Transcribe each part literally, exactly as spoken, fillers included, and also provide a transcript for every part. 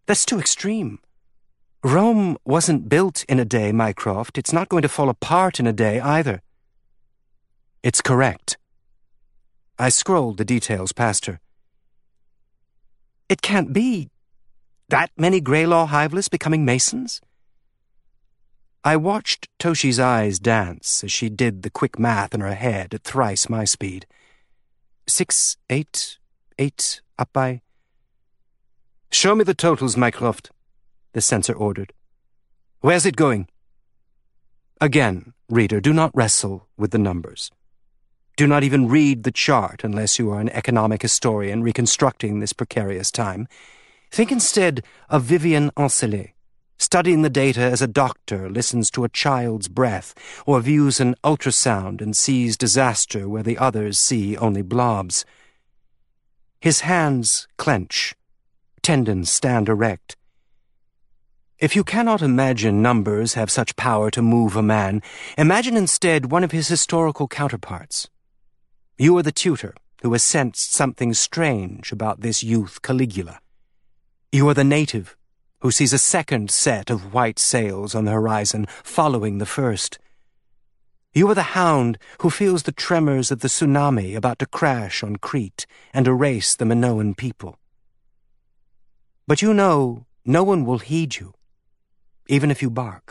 That's too extreme. Rome wasn't built in a day, Mycroft. It's not going to fall apart in a day either. It's correct. I scrolled the details past her. It can't be. That many Greylaw Hiveless becoming Masons? I watched Toshi's eyes dance as she did the quick math in her head at thrice my speed. Six, eight, eight, up by... Show me the totals, Mycroft, the censor ordered. Where's it going? Again, reader, do not wrestle with the numbers. Do not even read the chart unless you are an economic historian reconstructing this precarious time. Think instead of Vivian Ancelet, studying the data as a doctor listens to a child's breath or views an ultrasound and sees disaster where the others see only blobs. His hands clench, tendons stand erect. If you cannot imagine numbers have such power to move a man, imagine instead one of his historical counterparts. You are the tutor who has sensed something strange about this youth Caligula. You are the native who sees a second set of white sails on the horizon following the first. You are the hound who feels the tremors of the tsunami about to crash on Crete and erase the Minoan people. But you know no one will heed you, even if you bark.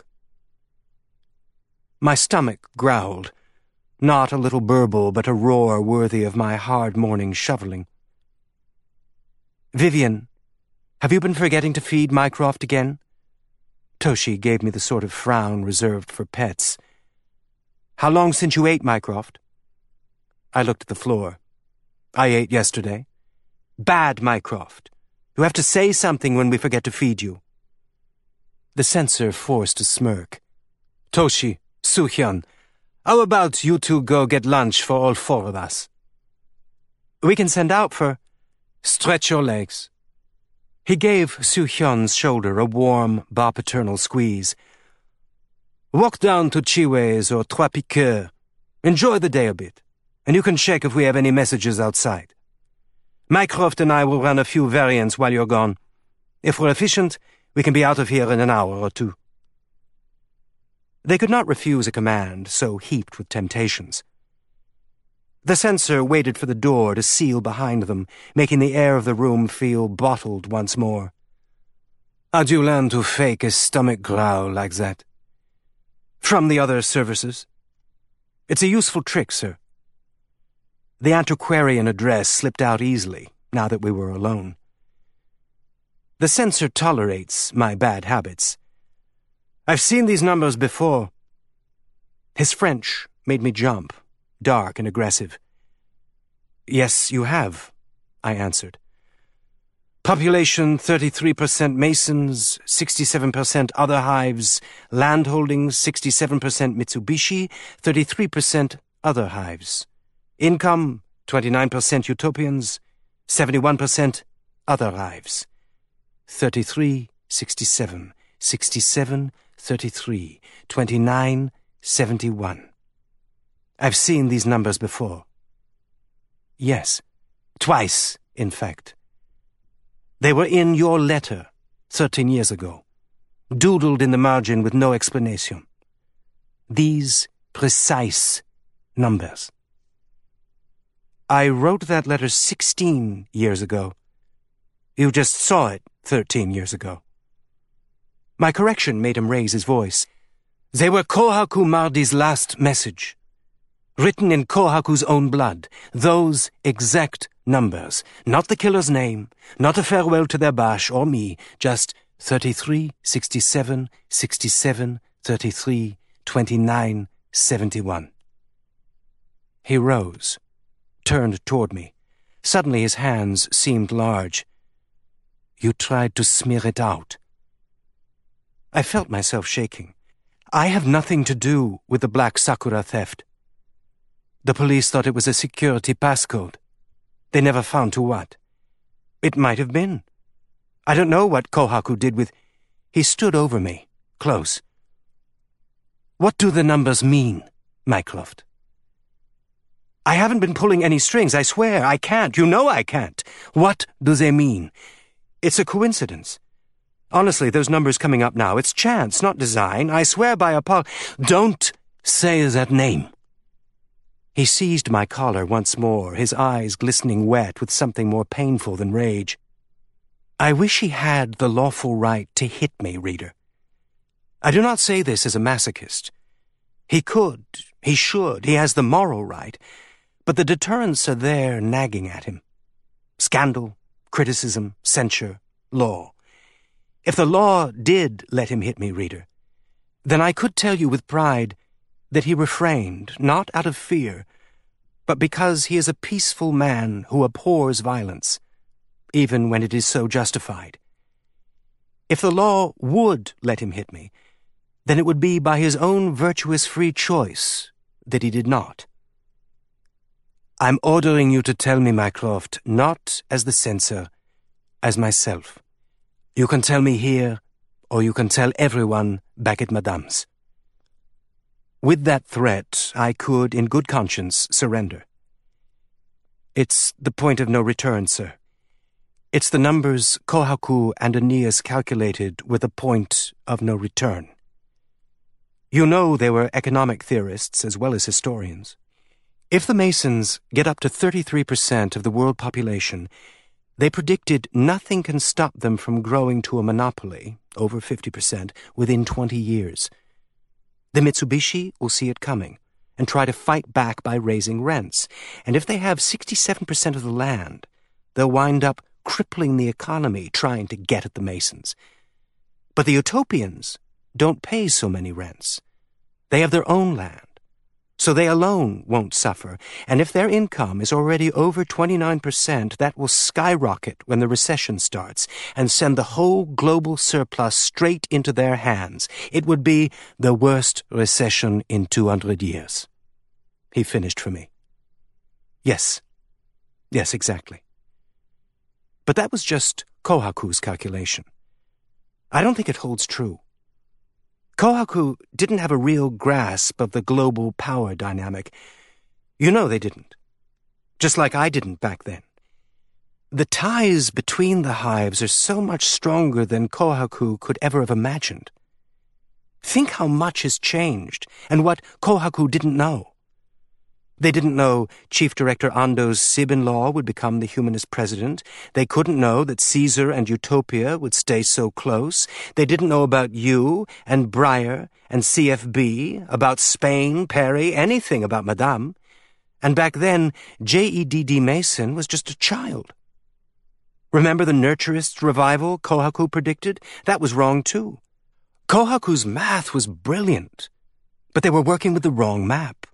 My stomach growled. Not a little burble, but a roar worthy of my hard morning shoveling. Vivian, have you been forgetting to feed Mycroft again? Toshi gave me the sort of frown reserved for pets. How long since you ate, Mycroft? I looked at the floor. I ate yesterday. Bad, Mycroft. You have to say something when we forget to feed you. The censor forced a smirk. Toshi, Soo-hyun, how about you two go get lunch for all four of us? We can send out for... Stretch your legs. He gave Soo-hyun's shoulder a warm, bar-paternal squeeze. Walk down to Chiwe's or Trois Piqueurs. Enjoy the day a bit, and you can check if we have any messages outside. Mycroft and I will run a few variants while you're gone. If we're efficient, we can be out of here in an hour or two. They could not refuse a command so heaped with temptations. The censor waited for the door to seal behind them, making the air of the room feel bottled once more. How'd you learn to fake a stomach growl like that? From the other services. It's a useful trick, sir. The antiquarian address slipped out easily, now that we were alone. The censor tolerates my bad habits. I've seen these numbers before. His French made me jump, dark and aggressive. Yes, you have, I answered. Population thirty-three percent Masons, sixty-seven percent other hives, landholdings sixty-seven percent Mitsubishi, thirty-three percent other hives. Income twenty-nine percent Utopians, seventy-one percent other hives. thirty-three, sixty-seven, sixty-seven, thirty-three, twenty-nine, seventy-one. I've seen these numbers before. Yes, twice, in fact. They were in your letter, thirteen years ago, doodled in the margin with no explanation. These precise numbers. I wrote that letter sixteen years ago. You just saw it thirteen years ago. My correction made him raise his voice. They were Kohaku Mardi's last message. Written in Kohaku's own blood. Those exact numbers. Not the killer's name, not a farewell to their bash or me, just thirty-three, sixty-seven, sixty-seven, thirty-three, twenty-nine, seventy-one. He rose, turned toward me. Suddenly his hands seemed large. You tried to smear it out. I felt myself shaking. I have nothing to do with the Black Sakura theft. The police thought it was a security passcode. They never found to what. It might have been. I don't know what Kohaku did with... He stood over me, close. What do the numbers mean, Mycroft? I haven't been pulling any strings, I swear. I can't. You know I can't. What do they mean? It's a coincidence. Honestly, those numbers coming up now, it's chance, not design. I swear by Apollo. Don't say that name. He seized my collar once more, his eyes glistening wet with something more painful than rage. I wish he had the lawful right to hit me, reader. I do not say this as a masochist. He could, he should, he has the moral right, but the deterrents are there nagging at him. Scandal, criticism, censure, law. If the law did let him hit me, reader, then I could tell you with pride that he refrained, not out of fear, but because he is a peaceful man who abhors violence, even when it is so justified. If the law would let him hit me, then it would be by his own virtuous free choice that he did not. I'm ordering you to tell me, Mycroft, not as the censor, as myself. You can tell me here, or you can tell everyone back at Madame's. With that threat, I could, in good conscience, surrender. It's the point of no return, sir. It's the numbers Kohaku and Aeneas calculated with a point of no return. You know they were economic theorists as well as historians. If the Masons get up to thirty-three percent of the world population, they predicted nothing can stop them from growing to a monopoly, over fifty percent, within twenty years. The Mitsubishi will see it coming and try to fight back by raising rents. And if they have sixty-seven percent of the land, they'll wind up crippling the economy trying to get at the Masons. But the Utopians don't pay so many rents. They have their own land, so they alone won't suffer. And if their income is already over twenty-nine percent, that will skyrocket when the recession starts and send the whole global surplus straight into their hands. It would be the worst recession in two hundred years. He finished for me. Yes. Yes, exactly. But that was just Kohaku's calculation. I don't think it holds true. Kohaku didn't have a real grasp of the global power dynamic. You know they didn't. Just like I didn't back then. The ties between the hives are so much stronger than Kohaku could ever have imagined. Think how much has changed, and what Kohaku didn't know. They didn't know Chief Director Ando's sib-in-law would become the humanist president. They couldn't know that Caesar and Utopia would stay so close. They didn't know about you and Breyer and C F B, about Spain, Perry, anything about Madame. And back then, J E D D Mason was just a child. Remember the Nurturists revival Kohaku predicted? That was wrong too. Kohaku's math was brilliant, but they were working with the wrong map.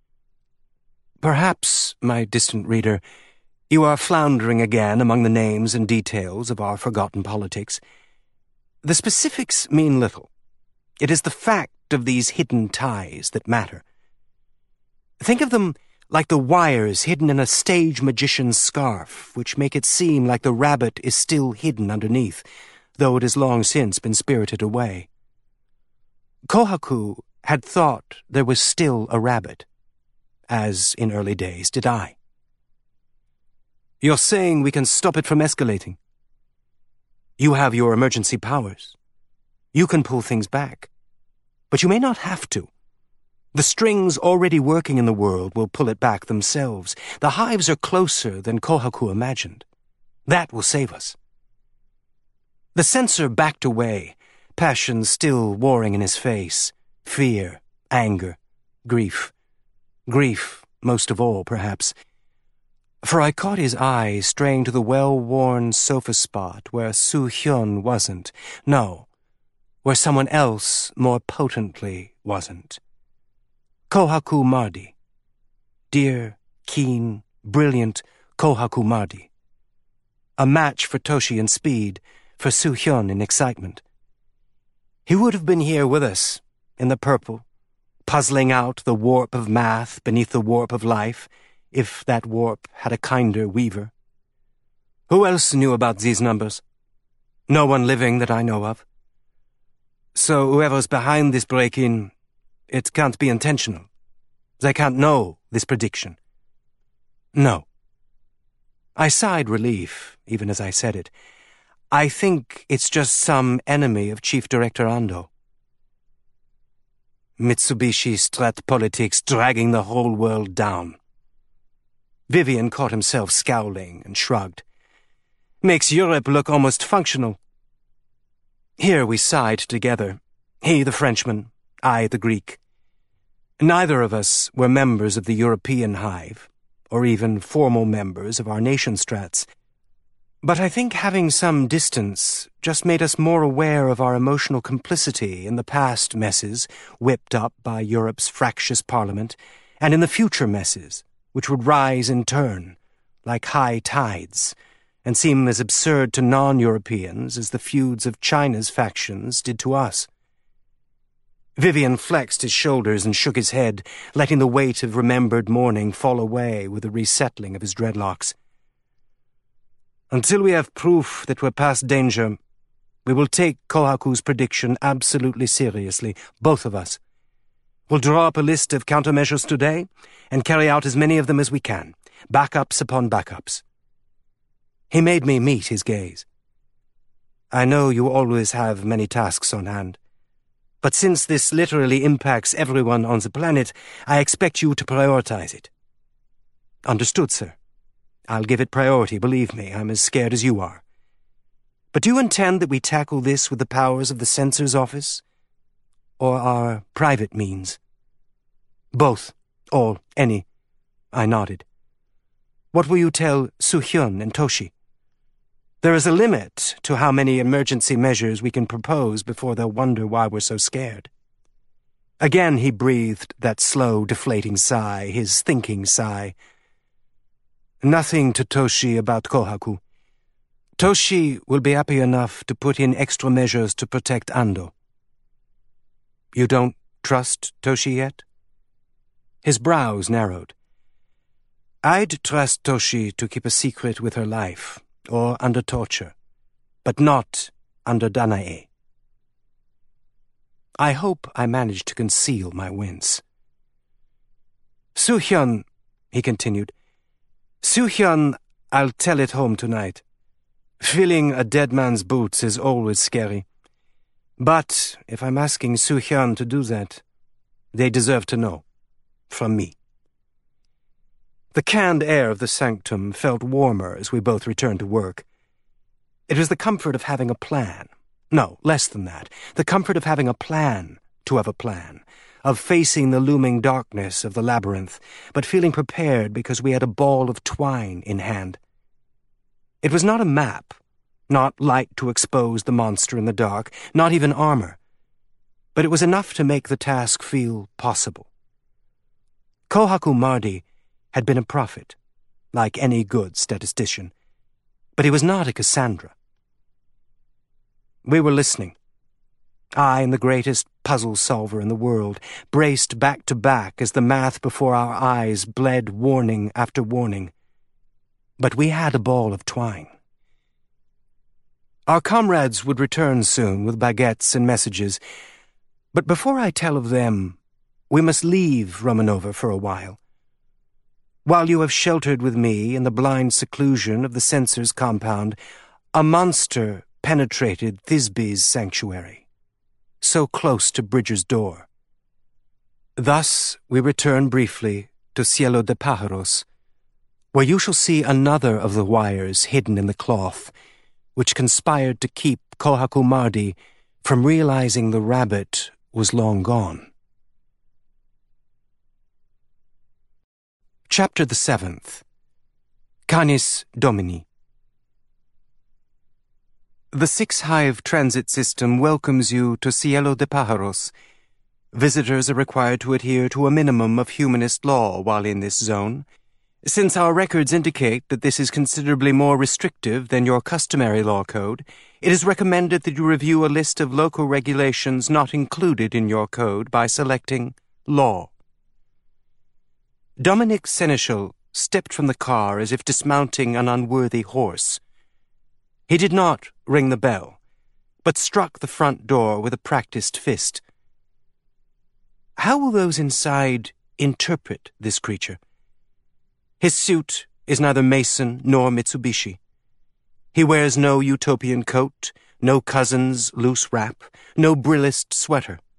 Perhaps, my distant reader, you are floundering again among the names and details of our forgotten politics. The specifics mean little. It is the fact of these hidden ties that matter. Think of them like the wires hidden in a stage magician's scarf, which make it seem like the rabbit is still hidden underneath, though it has long since been spirited away. Kohaku had thought there was still a rabbit, as in early days did I. You're saying we can stop it from escalating? You have your emergency powers. You can pull things back. But you may not have to. The strings already working in the world will pull it back themselves. The hives are closer than Kohaku imagined. That will save us. The censor backed away, passion still warring in his face. Fear, anger, grief. Grief, most of all, perhaps. For I caught his eye straying to the well-worn sofa spot where Soo Hyun wasn't. No, where someone else more potently wasn't. Kohaku Mardi. Dear, keen, brilliant Kohaku Mardi. A match for Toshi in speed, for Soo Hyun in excitement. He would have been here with us, in the purple, puzzling out the warp of math beneath the warp of life, if that warp had a kinder weaver. Who else knew about these numbers? No one living that I know of. So whoever's behind this break-in, it can't be intentional. They can't know this prediction. No. I sighed relief, even as I said it. I think it's just some enemy of Chief Director Ando. Mitsubishi strat politics dragging the whole world down. Vivian caught himself scowling and shrugged. Makes Europe look almost functional. Here we sighed together. He the Frenchman, I the Greek. Neither of us were members of the European hive, or even formal members of our nation strats. But I think having some distance just made us more aware of our emotional complicity in the past messes whipped up by Europe's fractious parliament, and in the future messes, which would rise in turn, like high tides, and seem as absurd to non-Europeans as the feuds of China's factions did to us. Vivian flexed his shoulders and shook his head, letting the weight of remembered mourning fall away with the resettling of his dreadlocks. Until we have proof that we're past danger, we will take Kohaku's prediction absolutely seriously, both of us. We'll draw up a list of countermeasures today and carry out as many of them as we can, backups upon backups. He made me meet his gaze. I know you always have many tasks on hand, but since this literally impacts everyone on the planet, I expect you to prioritize it. Understood, sir. I'll give it priority, believe me, I'm as scared as you are. But do you intend that we tackle this with the powers of the Censor's office? Or our private means? Both. All. Any. I nodded. What will you tell Soo-hyun and Toshi? There is a limit to how many emergency measures we can propose before they'll wonder why we're so scared. Again he breathed that slow, deflating sigh, his thinking sigh. Nothing to Toshi about Kohaku. Toshi will be happy enough to put in extra measures to protect Ando. You don't trust Toshi yet? His brows narrowed. I'd trust Toshi to keep a secret with her life, or under torture, but not under Danae. I hope I managed to conceal my wince. Soo-hyun, he continued, Soo-hyun, I'll tell it home tonight. Filling a dead man's boots is always scary. But if I'm asking Soo-hyun to do that, they deserve to know. From me. The canned air of the sanctum felt warmer as we both returned to work. It was the comfort of having a plan. No, less than that. The comfort of having a plan to have a plan. Of facing the looming darkness of the labyrinth, but feeling prepared because we had a ball of twine in hand. It was not a map, not light to expose the monster in the dark, not even armor, but it was enough to make the task feel possible. Kohaku Mardi had been a prophet, like any good statistician, but he was not a Cassandra. We were listening. I and the greatest puzzle solver in the world, braced back to back as the math before our eyes bled warning after warning. But we had a ball of twine. Our comrades would return soon with baguettes and messages, but before I tell of them, we must leave Romanova for a while. While you have sheltered with me in the blind seclusion of the Censor's compound, a monster penetrated Thisbe's sanctuary. So close to Bridger's door. Thus we return briefly to Cielo de Pájaros, where you shall see another of the wires hidden in the cloth, which conspired to keep Kohaku Mardi from realizing the rabbit was long gone. Chapter the Seventh. Canis Domini. The six-hive transit system welcomes you to Cielo de Pájaros. Visitors are required to adhere to a minimum of humanist law while in this zone. Since our records indicate that this is considerably more restrictive than your customary law code, it is recommended that you review a list of local regulations not included in your code by selecting Law. Dominic Seneschal stepped from the car as if dismounting an unworthy horse. He did not ring the bell, but struck the front door with a practiced fist. How will those inside interpret this creature? His suit is neither Mason nor Mitsubishi. He wears no utopian coat, no cousin's loose wrap, no brillist sweater.